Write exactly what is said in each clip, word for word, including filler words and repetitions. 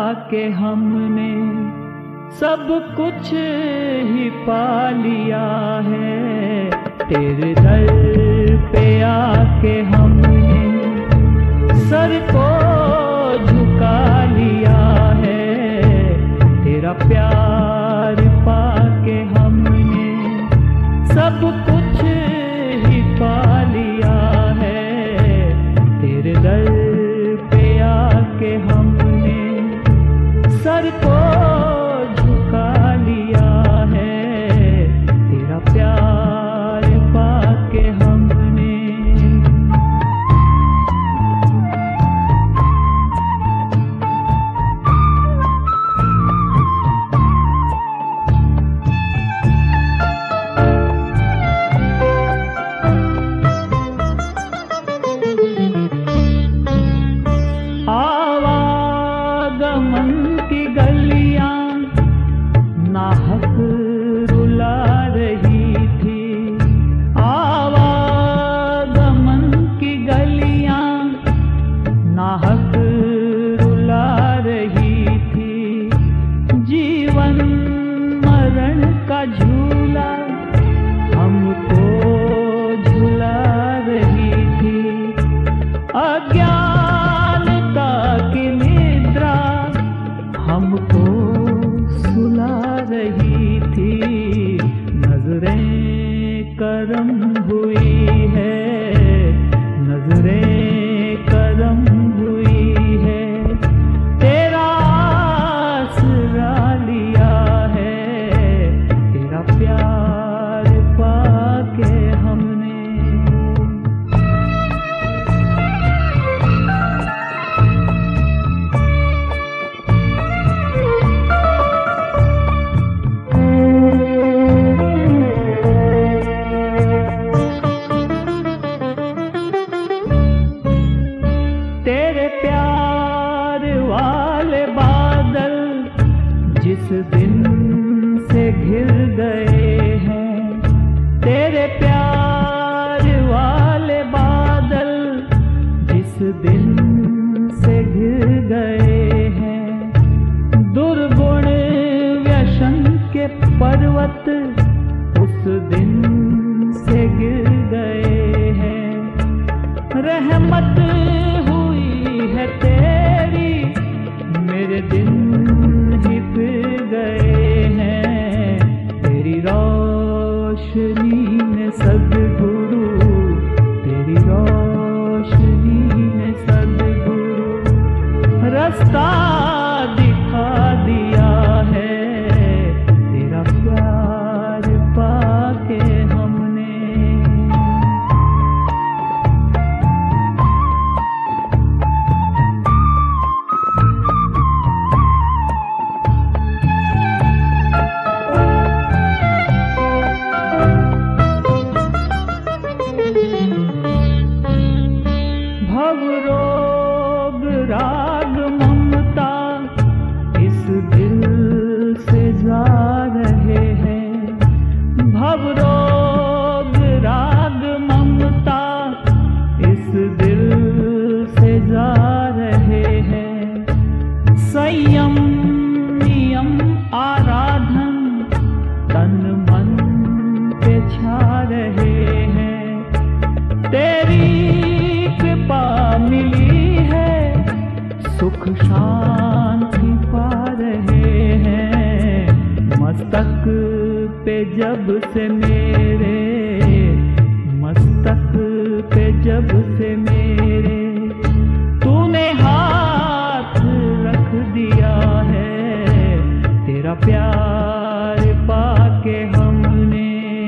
पाके हमने सब कुछ ही पा लिया है। तेरे दर पे आके हमने सर को झुका लिया है। तेरा प्यार पाके हमने सब कुछ ही पा लिया है। तेरे दर पे आके हमने सर को झुका लिया है। तेरा प्यार पाके हमने आवागमन की गलियां नाहक रुला रही थी। आवागमन की गलियां नाहक रुला रही थी। जीवन मरण का झूला हमको झुला रही थी। अज्ञानता की निद्रा हमको सुला रही थी। नजरें करम हुई है, नजरें करम हुई है। तेरा आसरा लिया है। तेरा प्यार पाके हमने तेरे प्यार वाले बादल जिस दिन से घिर गए हैं। तेरे प्यार वाले बादल जिस दिन से घिर गए हैं। दुर्गुण व्यसन के पर्वत उस दिन से गिर गए हैं। रहमत है तेरी मेरे दिन ही फिर गए हैं। तेरी रोशनी ने सद्गुरु, तेरी रोशनी ने सद्गुरु रास्ता दिखा दिया है। तेरा प्यार पाके हमने भवरोग राग ममता इस दिल से जा रहे हैं। भवरोग राग ममता इस दिल से जा रहे हैं। संयम नियम आराधन तन मन पे छा रहे हैं। तेरी कृपा मिली है, सुख शांति पा रहे हैं। मस्तक पे जब से मेरे, मस्तक पे जब से मेरे तूने हाथ रख दिया है। तेरा प्यार पाके हमने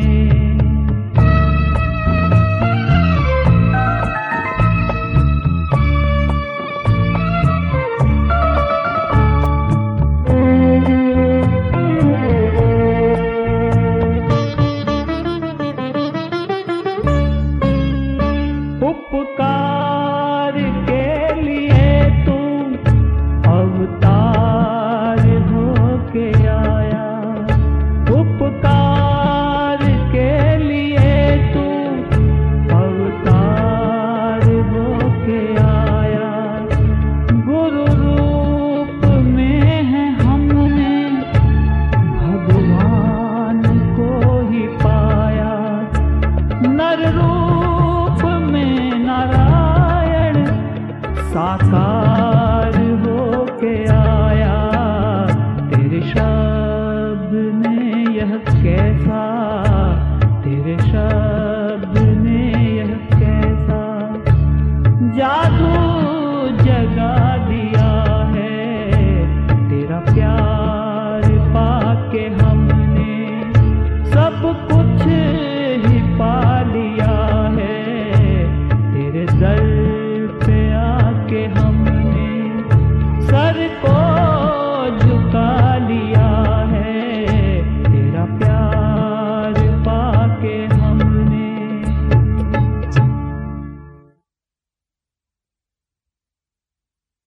उपकार के लिए तू अवतार होके आया। यह कैसा